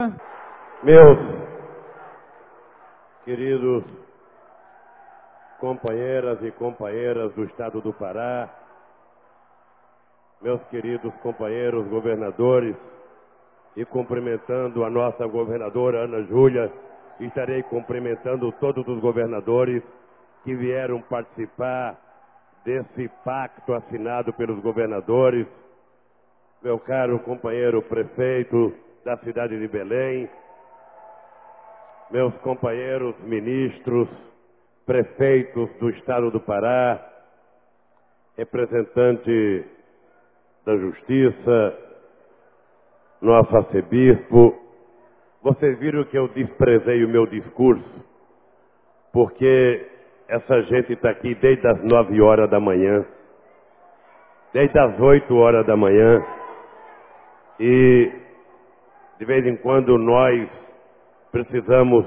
Meus queridos companheiras e companheiras do Estado do Pará, meus queridos companheiros governadores, e cumprimentando a nossa governadora Ana Júlia, estarei cumprimentando todos os governadores que vieram participar desse pacto assinado pelos governadores, meu caro companheiro prefeito da cidade de Belém, meus companheiros ministros, prefeitos do Estado do Pará, representante da Justiça, nosso arcebispo. Vocês viram que eu desprezei o meu discurso, porque essa gente está aqui desde as 9 horas da manhã, desde as 8 horas da manhã, e de vez em quando nós precisamos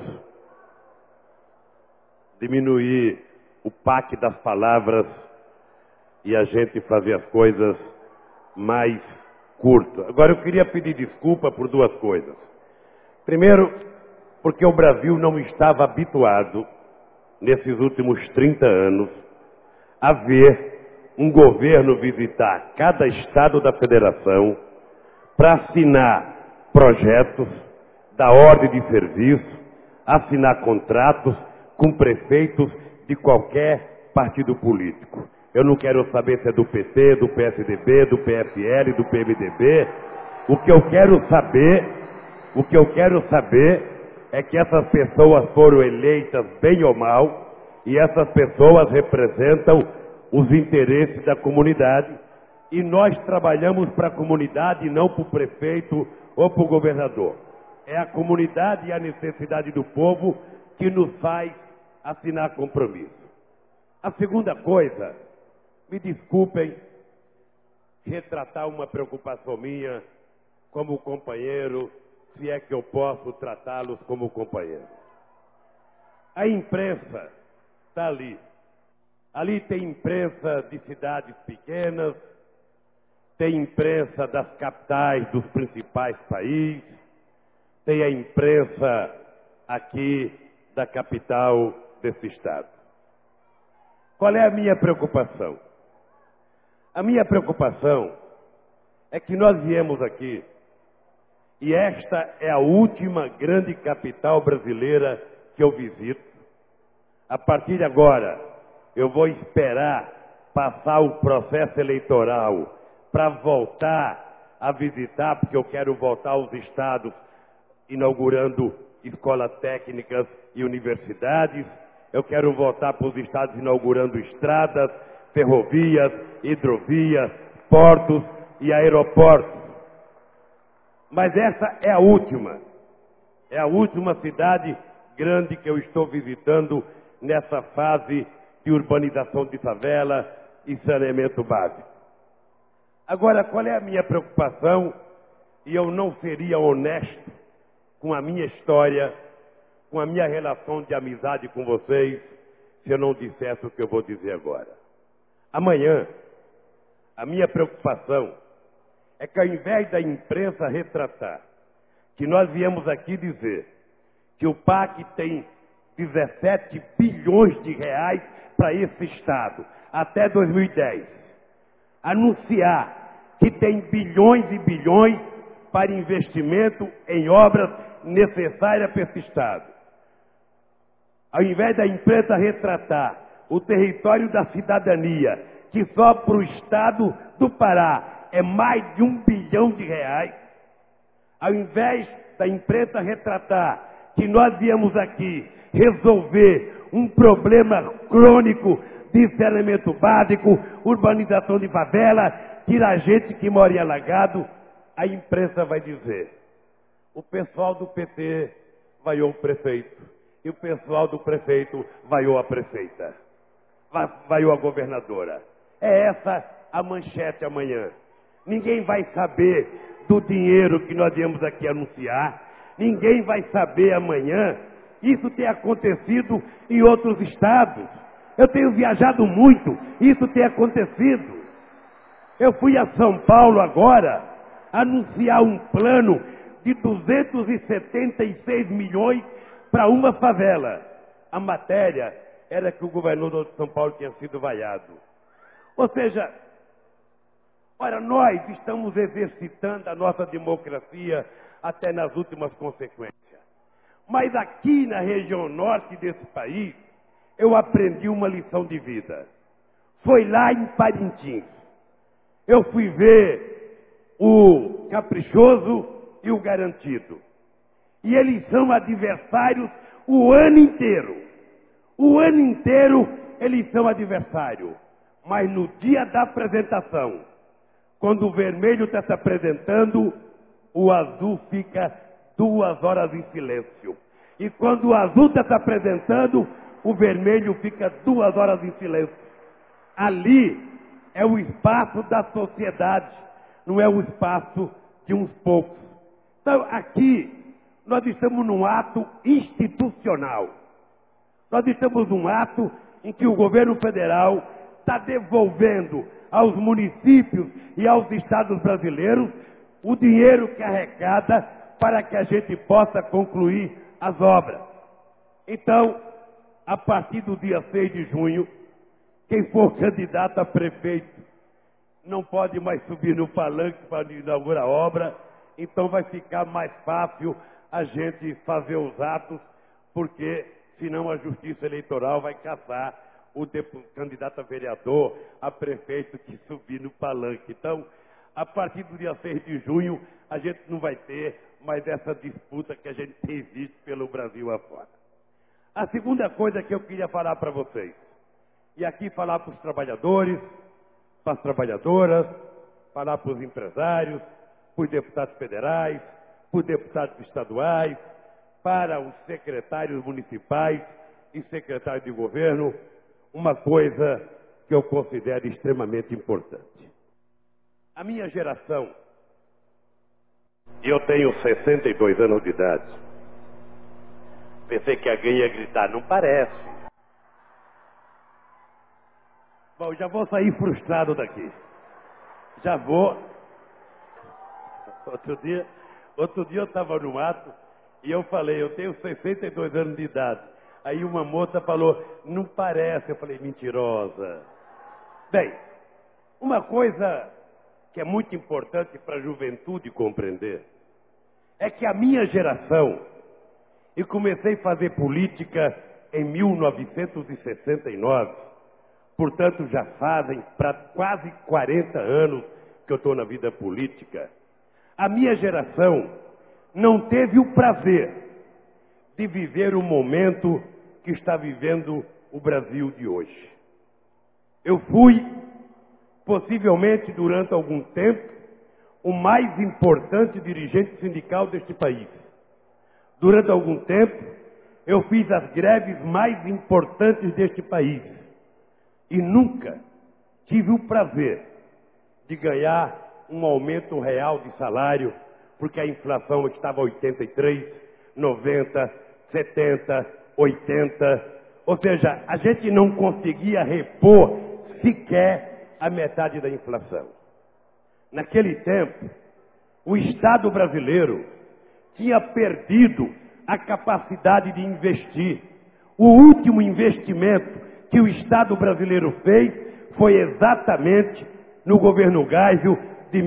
diminuir o paque das palavras e a gente fazer as coisas mais curtas. Agora eu queria pedir desculpa por duas coisas. Primeiro, porque o Brasil não estava habituado, nesses últimos 30 anos, a ver um governo visitar cada estado da federação para assinar projetos da ordem de serviço, assinar contratos com prefeitos de qualquer partido político. Eu não quero saber se é do PT, do PSDB, do PFL, do PMDB. O que eu quero saber é que essas pessoas foram eleitas bem ou mal, e essas pessoas representam os interesses da comunidade, e nós trabalhamos para a comunidade e não para o prefeito ou para o governador. É a comunidade e a necessidade do povo que nos faz assinar compromisso. A segunda coisa, me desculpem retratar uma preocupação minha como companheiro, se é que eu posso tratá-los como companheiro. A imprensa está ali. Ali tem imprensa de cidades pequenas, tem imprensa das capitais dos principais países, tem a imprensa aqui da capital desse estado. Qual é a minha preocupação? A minha preocupação é que nós viemos aqui, e esta é a última grande capital brasileira que eu visito. A partir de agora, eu vou esperar passar o processo eleitoral para voltar a visitar, porque eu quero voltar aos estados, inaugurando escolas técnicas e universidades. Eu quero voltar para os estados inaugurando estradas, ferrovias, hidrovias, portos e aeroportos. Mas essa é a última cidade grande que eu estou visitando nessa fase de urbanização de favela e saneamento básico. Agora, qual é a minha preocupação? E eu não seria honesto com a minha história, com a minha relação de amizade com vocês, se eu não dissesse o que eu vou dizer agora. Amanhã, a minha preocupação é que, ao invés da imprensa retratar que nós viemos aqui dizer que o PAC tem 17 bilhões de reais para esse estado até 2010, anunciar que tem bilhões e bilhões para investimento em obras necessárias para esse estado. Ao invés da imprensa retratar o território da cidadania, que só para o estado do Pará é mais de 1 bilhão de reais, ao invés da imprensa retratar que nós viemos aqui resolver um problema crônico de saneamento básico, urbanização de favela, tirar gente que mora em alagado, a imprensa vai dizer: o pessoal do PT vaiou o prefeito, e o pessoal do prefeito vaiou a prefeita, vaiou a governadora. É essa a manchete amanhã. Ninguém vai saber do dinheiro que nós viemos aqui anunciar, ninguém vai saber amanhã. Isso tem acontecido em outros estados. Eu tenho viajado muito, isso tem acontecido. Eu fui a São Paulo agora anunciar um plano de 276 milhões para uma favela. A matéria era que o governador de São Paulo tinha sido vaiado. Ou seja, ora, nós estamos exercitando a nossa democracia até nas últimas consequências. Mas aqui na região norte desse país, eu aprendi uma lição de vida. Foi lá em Parintins. Eu fui ver o Caprichoso e o Garantido. E eles são adversários o ano inteiro. O ano inteiro eles são adversários. Mas no dia da apresentação, quando o vermelho está se apresentando, o azul fica 2 horas em silêncio. E quando o azul está se apresentando, o vermelho fica 2 horas em silêncio. Ali é o espaço da sociedade, não é o espaço de uns poucos. Então, aqui, nós estamos num ato institucional. Nós estamos num ato em que o governo federal está devolvendo aos municípios e aos estados brasileiros o dinheiro que arrecada para que a gente possa concluir as obras. Então, a partir do dia 6 de junho, quem for candidato a prefeito não pode mais subir no palanque para inaugurar a obra, então vai ficar mais fácil a gente fazer os atos, porque senão a Justiça Eleitoral vai caçar o candidato a vereador, a prefeito que subir no palanque. Então, a partir do dia 6 de junho, a gente não vai ter mais essa disputa que a gente tem visto pelo Brasil afora. A segunda coisa que eu queria falar para vocês, e aqui falar para os trabalhadores, para as trabalhadoras, falar para os empresários, para os deputados federais, para os deputados estaduais, para os secretários municipais e secretários de governo, uma coisa que eu considero extremamente importante. A minha geração, e eu tenho 62 anos de idade, pensei que alguém ia gritar, não parece. Bom, já vou sair frustrado daqui. Já vou. Outro dia eu estava no ato e eu falei, eu tenho 62 anos de idade. Aí uma moça falou, não parece. Eu falei, mentirosa. Bem, uma coisa que é muito importante para a juventude compreender é que a minha geração, e comecei a fazer política em 1969, portanto, já fazem quase 40 anos que eu estou na vida política. A minha geração não teve o prazer de viver o momento que está vivendo o Brasil de hoje. Eu fui, possivelmente durante algum tempo, o mais importante dirigente sindical deste país. Durante algum tempo, eu fiz as greves mais importantes deste país. E nunca tive o prazer de ganhar um aumento real de salário, porque a inflação estava 83, 90, 70, 80. Ou seja, a gente não conseguia repor sequer a metade da inflação. Naquele tempo, o Estado brasileiro tinha perdido a capacidade de investir. O último investimento que o Estado brasileiro fez foi exatamente no governo Geisel de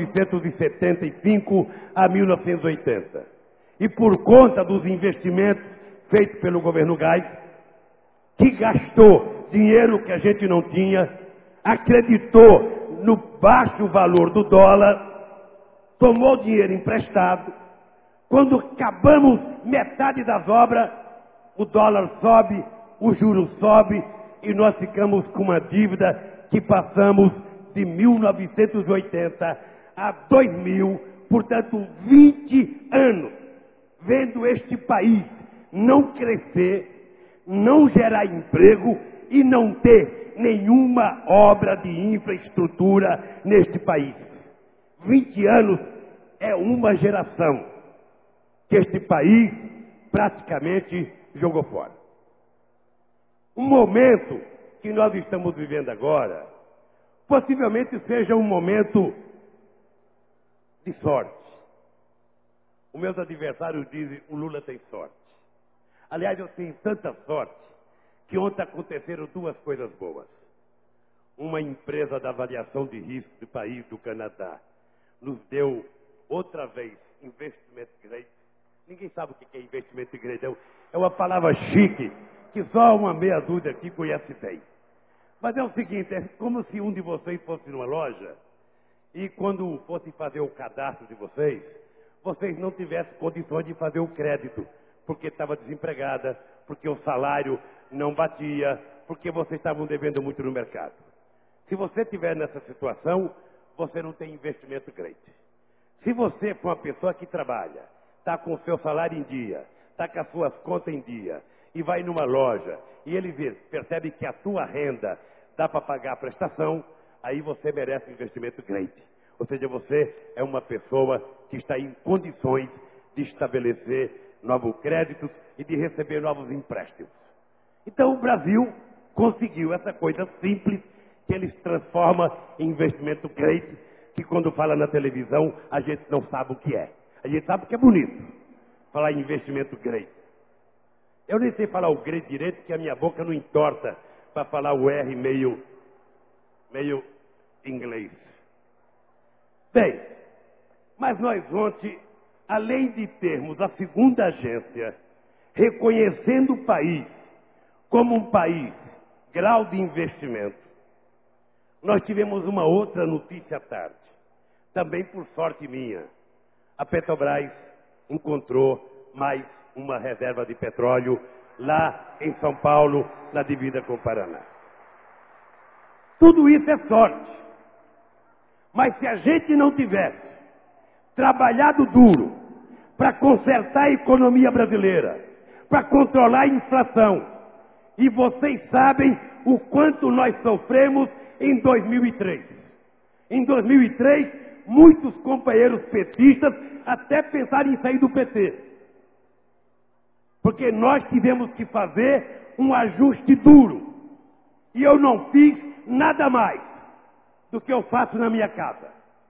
1975 a 1980. E por conta dos investimentos feitos pelo governo Geisel, que gastou dinheiro que a gente não tinha, acreditou no baixo valor do dólar, tomou dinheiro emprestado. Quando acabamos metade das obras, o dólar sobe, o juro sobe e nós ficamos com uma dívida que passamos de 1980 a 2000, portanto 20 anos, vendo este país não crescer, não gerar emprego e não ter nenhuma obra de infraestrutura neste país. 20 anos é uma geração que este país praticamente jogou fora. Um momento que nós estamos vivendo agora, possivelmente seja um momento de sorte. Os meus adversários dizem, o Lula tem sorte. Aliás, eu tenho tanta sorte que ontem aconteceram duas coisas boas. Uma empresa da avaliação de risco do país do Canadá nos deu outra vez investimento grade. Ninguém sabe o que é investimento grade. É uma palavra chique que só uma meia dúzia aqui conhece bem. Mas é o seguinte, é como se um de vocês fosse numa loja e quando fosse fazer o cadastro de vocês não tivessem condições de fazer o crédito, porque estava desempregada, porque o salário não batia, porque vocês estavam devendo muito no mercado. Se você estiver nessa situação, você não tem investimento grande. Se você for uma pessoa que trabalha, está com o seu salário em dia, está com as suas contas em dia, e vai numa loja, e ele percebe que a tua renda dá para pagar a prestação, aí você merece investimento grande. Ou seja, você é uma pessoa que está em condições de estabelecer novos créditos e de receber novos empréstimos. Então o Brasil conseguiu essa coisa simples que eles transformam em investimento grande, que quando fala na televisão a gente não sabe o que é. A gente sabe que é bonito falar em investimento grande. Eu nem sei falar o grego direito, porque a minha boca não entorta para falar o R meio inglês. Bem, mas nós ontem, além de termos a segunda agência reconhecendo o país como um país grau de investimento, nós tivemos uma outra notícia à tarde, também por sorte minha. A Petrobras encontrou mais uma reserva de petróleo lá em São Paulo, na divisa com o Paraná. Tudo isso é sorte. Mas se a gente não tivesse trabalhado duro para consertar a economia brasileira, para controlar a inflação, e vocês sabem o quanto nós sofremos em 2003. Em 2003, muitos companheiros petistas até pensaram em sair do PT. Porque nós tivemos que fazer um ajuste duro. E eu não fiz nada mais do que eu faço na minha casa.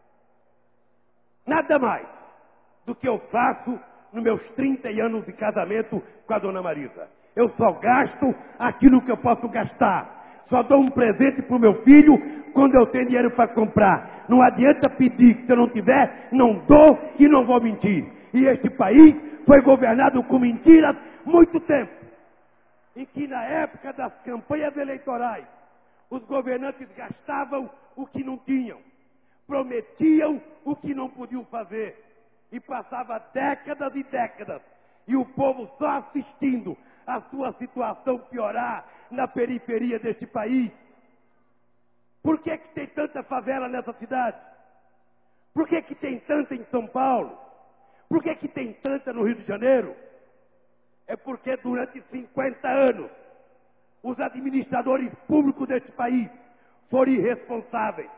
Nada mais do que eu faço nos meus 30 anos de casamento com a dona Marisa. Eu só gasto aquilo que eu posso gastar. Só dou um presente para o meu filho quando eu tenho dinheiro para comprar. Não adianta pedir, que se eu não tiver, não dou e não vou mentir. E este país foi governado com mentiras muito tempo. Em que na época das campanhas eleitorais, os governantes gastavam o que não tinham, prometiam o que não podiam fazer, e passava décadas e décadas, e o povo só assistindo a sua situação piorar na periferia deste país. Por que tem tanta favela nessa cidade? Por que tem tanta em São Paulo? Por que tem tanta no Rio de Janeiro? É porque durante 50 anos, os administradores públicos deste país foram irresponsáveis.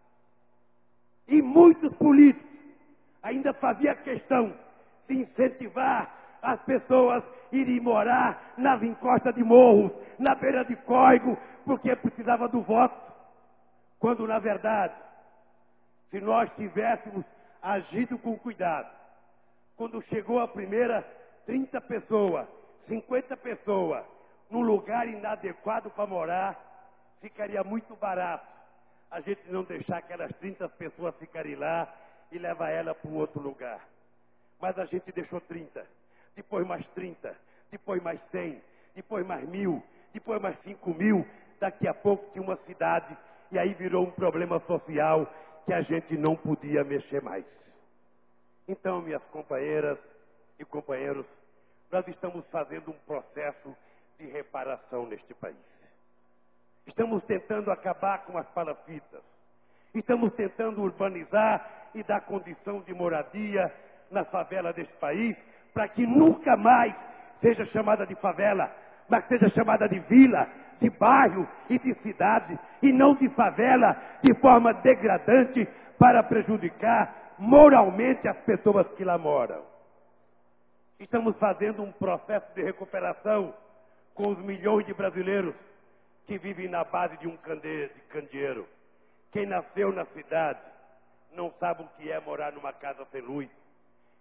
E muitos políticos ainda faziam questão de incentivar as pessoas a irem morar nas encostas de morros, na beira de córrego, porque precisava do voto. Quando, na verdade, se nós tivéssemos agido com cuidado, quando chegou a primeira 30 pessoas, 50 pessoas, num lugar inadequado para morar, ficaria muito barato a gente não deixar aquelas 30 pessoas ficarem lá e levar ela para um outro lugar. Mas a gente deixou 30, depois mais 30, depois mais 100, depois mais 1000, depois mais 5.000, daqui a pouco tinha uma cidade, e aí virou um problema social que a gente não podia mexer mais. Então, minhas companheiras e companheiros, nós estamos fazendo um processo de reparação neste país. Estamos tentando acabar com as palafitas. Estamos tentando urbanizar e dar condição de moradia na favela deste país, para que nunca mais seja chamada de favela, mas seja chamada de vila, de bairro e de cidade, e não de favela de forma degradante para prejudicar moralmente as pessoas que lá moram. Estamos fazendo um processo de recuperação com os milhões de brasileiros que vivem na base de um candeeiro. Quem nasceu na cidade não sabe o que é morar numa casa sem luz.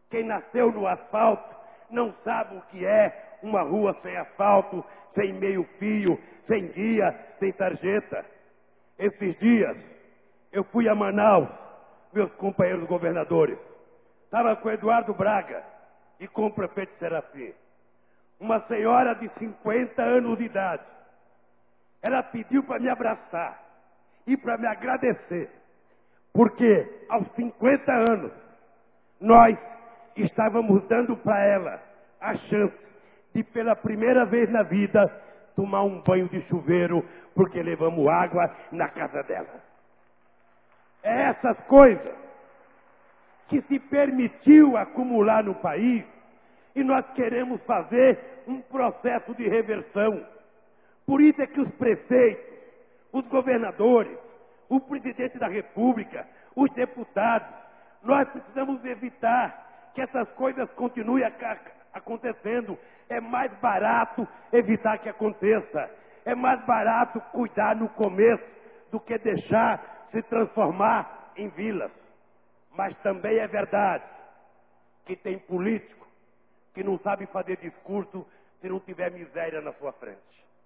Quem nasceu no asfalto não sabe o que é uma rua sem asfalto, sem meio fio, sem guia, sem tarjeta. Esses dias eu fui a Manaus, meus companheiros governadores. Estava com Eduardo Braga e com o prefeito Serafim. Uma senhora de 50 anos de idade. Ela pediu para me abraçar e para me agradecer, porque aos 50 anos nós estávamos dando para ela a chance de, pela primeira vez na vida, tomar um banho de chuveiro, porque levamos água na casa dela. É essas coisas que se permitiu acumular no país e nós queremos fazer um processo de reversão. Por isso é que os prefeitos, os governadores, o presidente da República, os deputados, nós precisamos evitar que essas coisas continuem acontecendo. É mais barato evitar que aconteça. É mais barato cuidar no começo do que deixar se transformar em vilas. Mas também é verdade que tem político que não sabe fazer discurso se não tiver miséria na sua frente.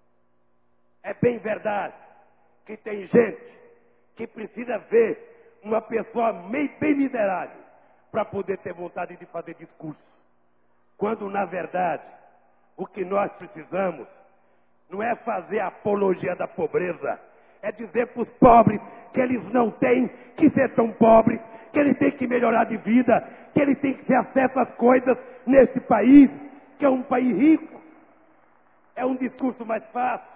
É bem verdade que tem gente que precisa ver uma pessoa bem miserável para poder ter vontade de fazer discurso. Quando, na verdade, o que nós precisamos não é fazer apologia da pobreza, é dizer para os pobres que eles não têm que ser tão pobres, que eles têm que melhorar de vida, que eles têm que ter acesso às coisas nesse país, que é um país rico. É um discurso mais fácil.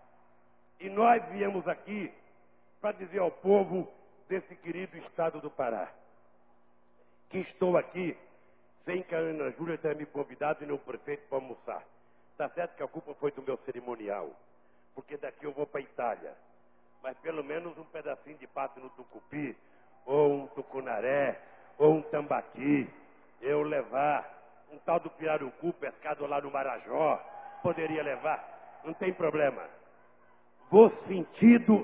E nós viemos aqui para dizer ao povo desse querido estado do Pará que estou aqui sem que a Ana Júlia tenha me convidado e nem o prefeito para almoçar. Está certo que a culpa foi do meu cerimonial, porque daqui eu vou para a Itália. Mas pelo menos um pedacinho de pato no tucupi, ou um tucunaré, ou um tambaqui, eu levar, um tal do pirarucu pescado lá no Marajó, poderia levar, não tem problema. Vou sentido,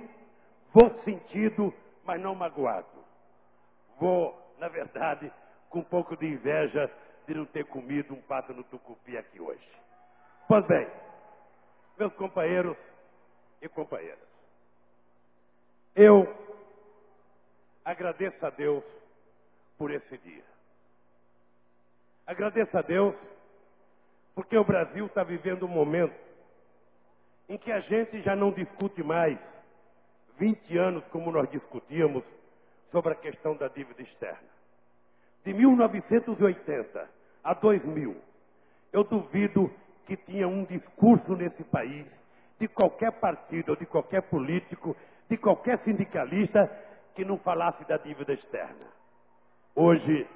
mas não magoado. Vou, na verdade, com um pouco de inveja de não ter comido um pato no tucupi aqui hoje. Pois bem, meus companheiros e companheiras, eu agradeço a Deus por esse dia. Agradeço a Deus porque o Brasil está vivendo um momento em que a gente já não discute mais 20 anos como nós discutíamos sobre a questão da dívida externa. De 1980 a 2000, eu duvido que tinha um discurso nesse país, de qualquer partido, ou de qualquer político, de qualquer sindicalista, que não falasse da dívida externa. Hoje,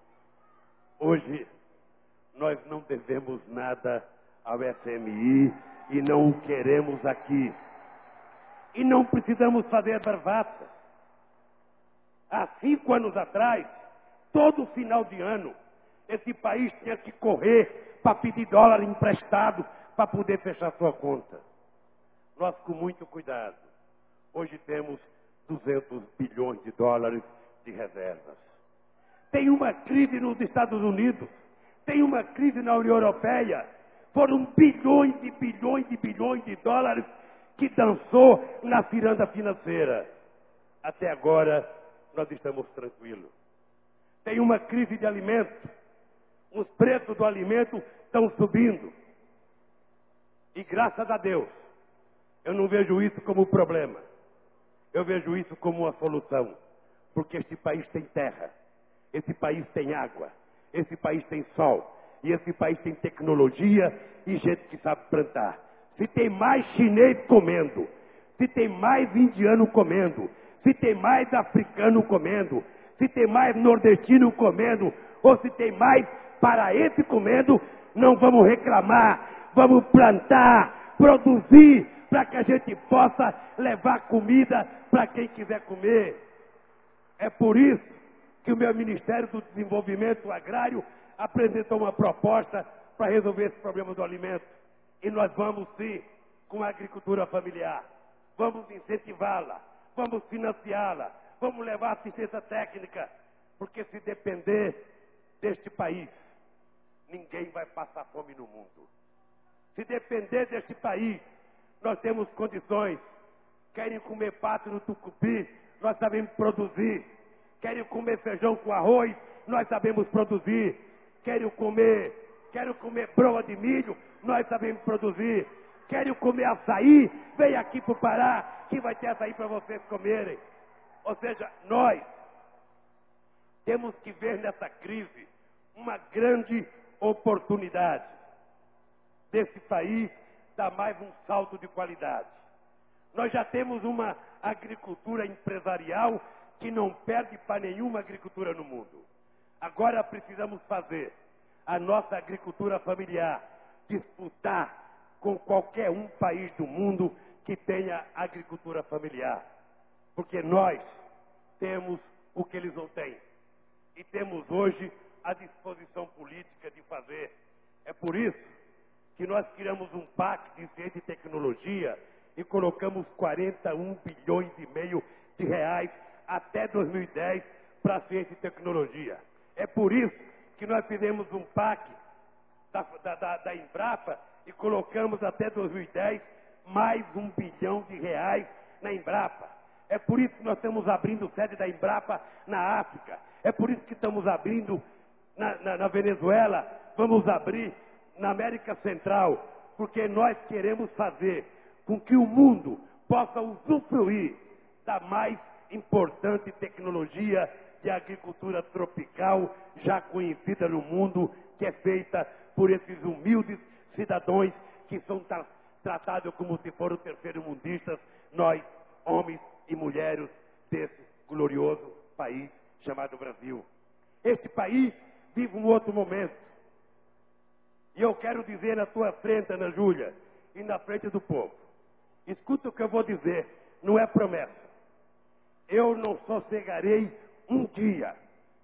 nós não devemos nada ao FMI e não o queremos aqui. E não precisamos fazer bravata. Há 5 anos atrás, todo final de ano, esse país tinha que correr para pedir dólar emprestado para poder fechar sua conta. Nós, com muito cuidado, hoje temos 200 bilhões de dólares de reservas. Tem uma crise nos Estados Unidos, tem uma crise na União Europeia. Foram bilhões de dólares que dançou na ciranda financeira. Até agora, nós estamos tranquilos. Tem uma crise de alimento. Os preços do alimento estão subindo. E graças a Deus, eu não vejo isso como problema. Eu vejo isso como uma solução. Porque este país tem terra. Esse país tem água. Esse país tem sol. E esse país tem tecnologia e gente que sabe plantar. Se tem mais chinês comendo, se tem mais indiano comendo, se tem mais africano comendo, se tem mais nordestino comendo, ou se tem mais paraense comendo, não vamos reclamar, vamos plantar, produzir, para que a gente possa levar comida para quem quiser comer. É por isso que o meu Ministério do Desenvolvimento Agrário apresentou uma proposta para resolver esse problema do alimento. E nós vamos sim, com a agricultura familiar, vamos incentivá-la, vamos financiá-la, vamos levar assistência técnica, porque se depender deste país, ninguém vai passar fome no mundo. Se depender deste país, nós temos condições. Querem comer pato no tucupi, nós sabemos produzir. Querem comer feijão com arroz, nós sabemos produzir. Querem comer broa de milho, nós sabemos produzir. Querem comer açaí, vem aqui para o Pará, que vai ter açaí para vocês comerem. Ou seja, nós temos que ver nessa crise uma grande oportunidade desse país dar mais um salto de qualidade. Nós já temos uma agricultura empresarial que não perde para nenhuma agricultura no mundo. Agora precisamos fazer a nossa agricultura familiar disputar com qualquer um país do mundo que tenha agricultura familiar. Porque nós temos o que eles não têm. E temos hoje a disposição política de fazer. É por isso que nós criamos um pacto de ciência e tecnologia e colocamos 41 bilhões e meio de reais até 2010 para a ciência e tecnologia. É por isso que nós fizemos um pacto da Embrapa e colocamos até 2010 mais 1 bilhão de reais na Embrapa. É por isso que nós estamos abrindo sede da Embrapa na África. É por isso que estamos abrindo na Venezuela, vamos abrir na América Central, porque nós queremos fazer com que o mundo possa usufruir da mais importante tecnologia de agricultura tropical já conhecida no mundo, que é feita por esses humildes cidadãos que são tratados como se foram terceiro-mundistas, nós, homens e mulheres desse glorioso país chamado Brasil. Este país vive um outro momento. E eu quero dizer na tua frente, Ana Júlia, e na frente do povo. Escuta o que eu vou dizer, não é promessa. Eu não sossegarei um dia.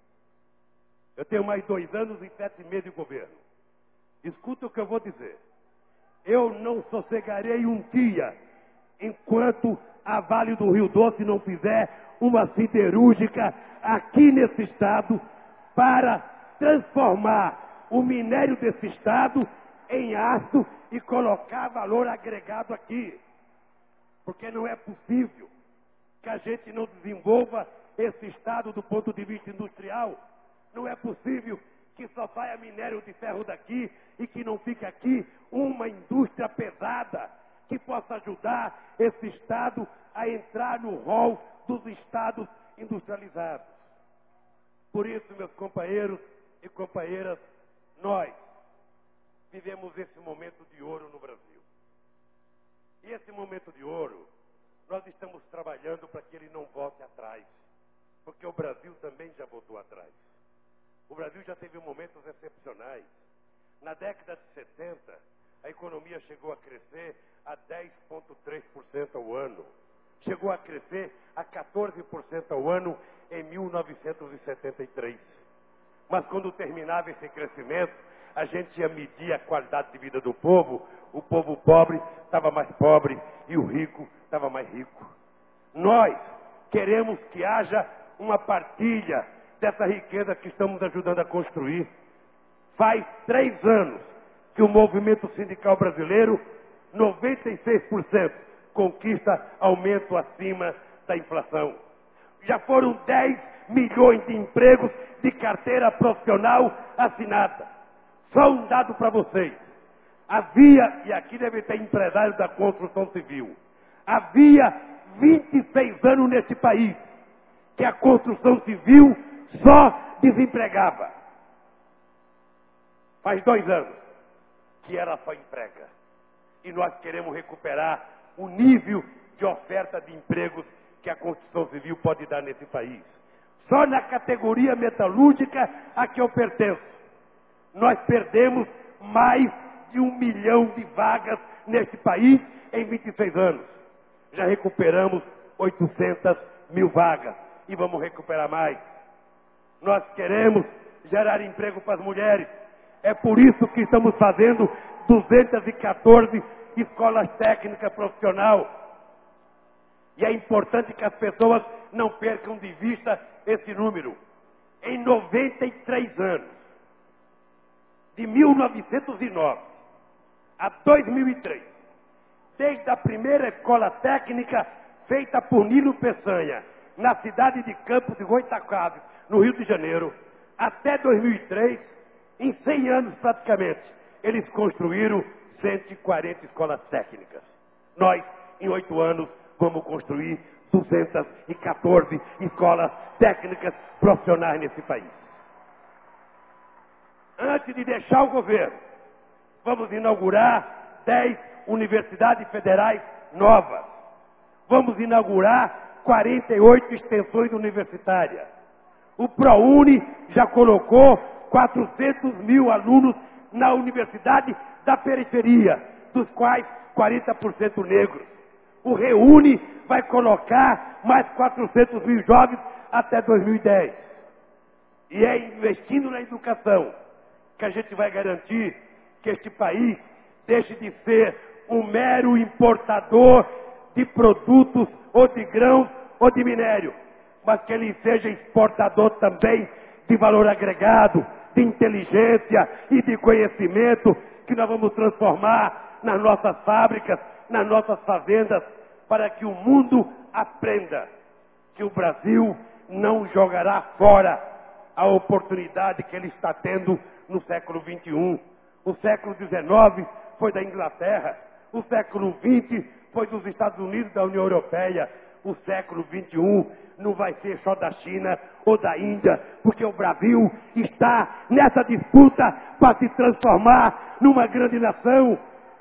Eu tenho mais 2 anos e 7 meses de governo. Escuta o que eu vou dizer. Eu não sossegarei um dia enquanto a Vale do Rio Doce não fizer uma siderúrgica aqui nesse estado para transformar o minério desse estado em aço e colocar valor agregado aqui. Porque não é possível que a gente não desenvolva esse estado do ponto de vista industrial. Não é possível que só saia minério de ferro daqui e que não fique aqui uma indústria pesada que possa ajudar esse estado a entrar no rol dos estados industrializados. Por isso, meus companheiros e companheiras, nós vivemos esse momento de ouro no Brasil. E esse momento de ouro, nós estamos trabalhando para que ele não volte atrás. Porque o Brasil também já voltou atrás. O Brasil já teve momentos excepcionais. Na década de 70, a economia chegou a crescer a 10,3% ao ano. Chegou a crescer a 14% ao ano em 1973. Mas quando terminava esse crescimento, a gente ia medir a qualidade de vida do povo. O povo pobre estava mais pobre e o rico estava mais rico. Nós queremos que haja uma partilha dessa riqueza que estamos ajudando a construir. Faz 3 anos que o movimento sindical brasileiro, 96%, conquista aumento acima da inflação. Já foram 10 milhões de empregos de carteira profissional assinada. Só um dado para vocês. Havia, e aqui deve ter empresário da construção civil, havia 26 anos nesse país que a construção civil só desempregava. Faz 2 anos que ela só emprega. E nós queremos recuperar o nível de oferta de empregos que a construção civil pode dar nesse país. Só na categoria metalúrgica a que eu pertenço, nós perdemos mais de 1 milhão de vagas nesse país em 26 anos. Já recuperamos 800 mil vagas e vamos recuperar mais. Nós queremos gerar emprego para as mulheres. É por isso que estamos fazendo 214 escolas técnicas profissionais. E é importante que as pessoas não percam de vista esse número. Em 93 anos, de 1909 a 2003, desde a primeira escola técnica feita por Nilo Peçanha, na cidade de Campos de Goytacazes, no Rio de Janeiro, até 2003, em 100 anos praticamente, eles construíram 140 escolas técnicas. Nós, em 8 anos, vamos construir 214 escolas técnicas profissionais nesse país. Antes de deixar o governo, vamos inaugurar 10 universidades federais novas. Vamos inaugurar 48 extensões universitárias. O ProUni já colocou 400 mil alunos na universidade da periferia, dos quais 40% negros. O REUNI vai colocar mais 400 mil jovens até 2010. E é investindo na educação que a gente vai garantir que este país deixe de ser um mero importador de produtos ou de grãos ou de minério, mas que ele seja exportador também de valor agregado, de inteligência e de conhecimento que nós vamos transformar nas nossas fábricas, nas nossas fazendas, para que o mundo aprenda que o Brasil não jogará fora a oportunidade que ele está tendo no século XXI. O século XIX foi da Inglaterra, o século XX foi dos Estados Unidos, da União Europeia. O século XXI não vai ser só da China ou da Índia, porque o Brasil está nessa disputa para se transformar numa grande nação.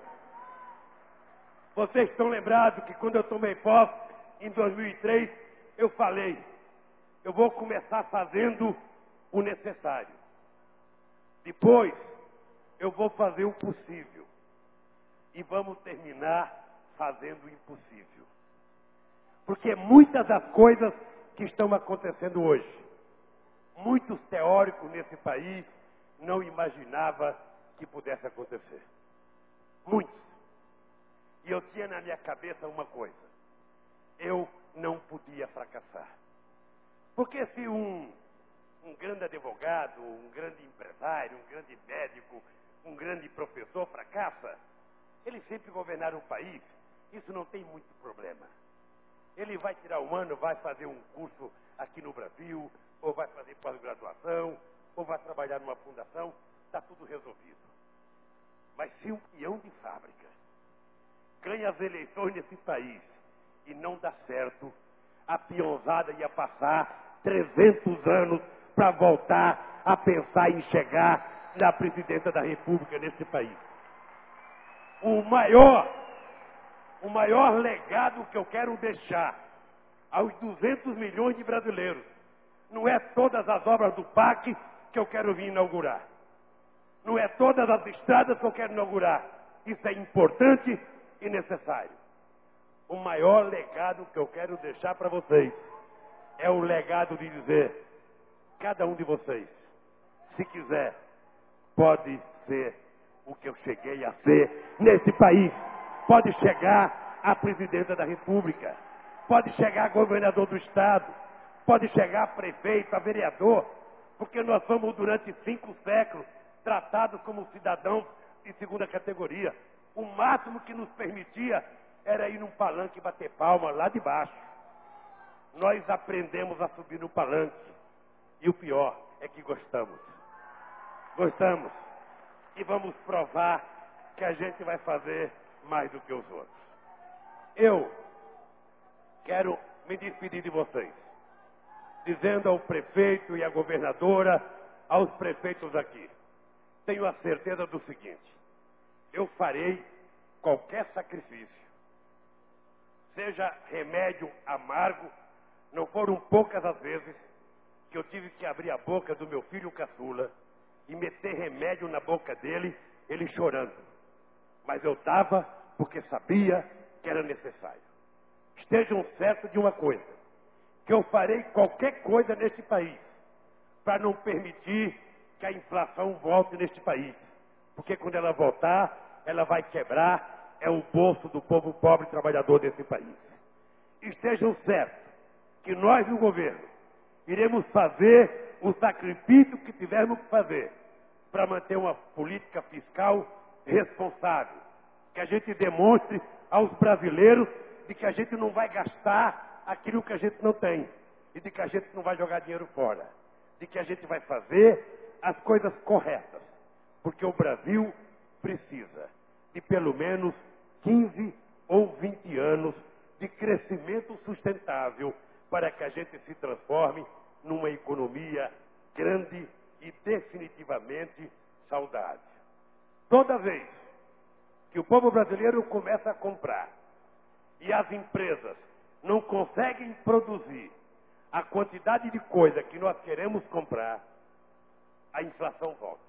Vocês estão lembrados que quando eu tomei posse, em 2003, eu falei, eu vou começar fazendo o necessário. Depois, eu vou fazer o possível. E vamos terminar fazendo o impossível. Porque muitas das coisas que estão acontecendo hoje, muitos teóricos nesse país não imaginavam que pudesse acontecer. Muitos. E eu tinha na minha cabeça uma coisa. Eu não podia fracassar. Porque se um grande advogado, um grande empresário, um grande médico, um grande professor fracassa, ele sempre governar o país, isso não tem muito problema. Ele vai tirar um ano, vai fazer um curso aqui no Brasil, ou vai fazer pós-graduação, ou vai trabalhar numa fundação, está tudo resolvido. Mas se um peão de fábrica ganha as eleições nesse país e não dá certo, a peãozada ia passar 300 anos para voltar a pensar em chegar na presidência da República nesse país. O maior legado que eu quero deixar aos 200 milhões de brasileiros não é todas as obras do PAC que eu quero vir inaugurar. Não é todas as estradas que eu quero inaugurar. Isso é importante e necessário. O maior legado que eu quero deixar para vocês é o legado de dizer, cada um de vocês, se quiser, pode ser o que eu cheguei a ser nesse país. Pode chegar a presidenta da República, pode chegar a governador do Estado, pode chegar a prefeito, a vereador, porque nós fomos durante 5 séculos tratados como cidadãos de segunda categoria. O máximo que nos permitia era ir num palanque e bater palma lá de baixo. Nós aprendemos a subir no palanque. E o pior é que gostamos. Gostamos. E vamos provar que a gente vai fazer mais do que os outros. Eu quero me despedir de vocês, dizendo ao prefeito e à governadora, aos prefeitos aqui, tenho a certeza do seguinte, eu farei qualquer sacrifício, seja remédio amargo, não foram poucas as vezes que eu tive que abrir a boca do meu filho caçula e meter remédio na boca dele, ele chorando. Mas eu dava porque sabia que era necessário. Estejam certos de uma coisa, que eu farei qualquer coisa neste país para não permitir que a inflação volte neste país. Porque quando ela voltar, ela vai quebrar o bolso do povo pobre e trabalhador desse país. Estejam certos que nós no governo iremos fazer o sacrifício que tivermos que fazer para manter uma política fiscal responsável. Que a gente demonstre aos brasileiros de que a gente não vai gastar aquilo que a gente não tem. E de que a gente não vai jogar dinheiro fora. De que a gente vai fazer as coisas corretas. Porque o Brasil precisa de pelo menos 15 ou 20 anos de crescimento sustentável para que a gente se transforme numa economia grande e definitivamente saudável. Toda vez que o povo brasileiro começa a comprar e as empresas não conseguem produzir a quantidade de coisa que nós queremos comprar, a inflação volta.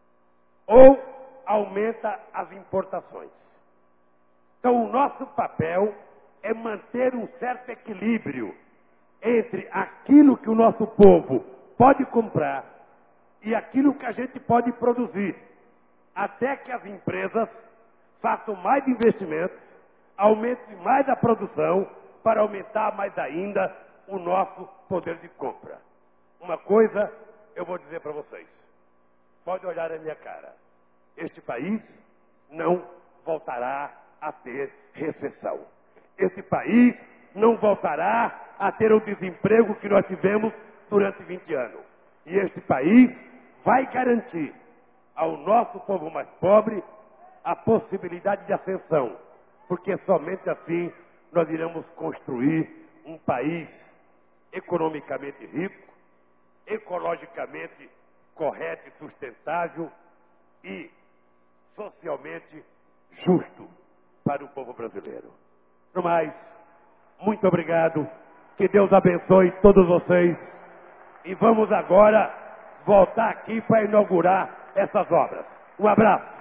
Ou aumenta as importações. Então, o nosso papel é manter um certo equilíbrio entre aquilo que o nosso povo pode comprar e aquilo que a gente pode produzir, até que as empresas façam mais investimentos, aumentem mais a produção, para aumentar mais ainda o nosso poder de compra. Uma coisa eu vou dizer para vocês, pode olhar na minha cara, este país não voltará a ter recessão. Este país não voltará a ter o desemprego que nós tivemos durante 20 anos. E este país vai garantir ao nosso povo mais pobre a possibilidade de ascensão, porque somente assim nós iremos construir um país economicamente rico, ecologicamente correto e sustentável e socialmente justo para o povo brasileiro. No mais, muito obrigado, que Deus abençoe todos vocês e vamos agora voltar aqui para inaugurar essas obras. Um abraço.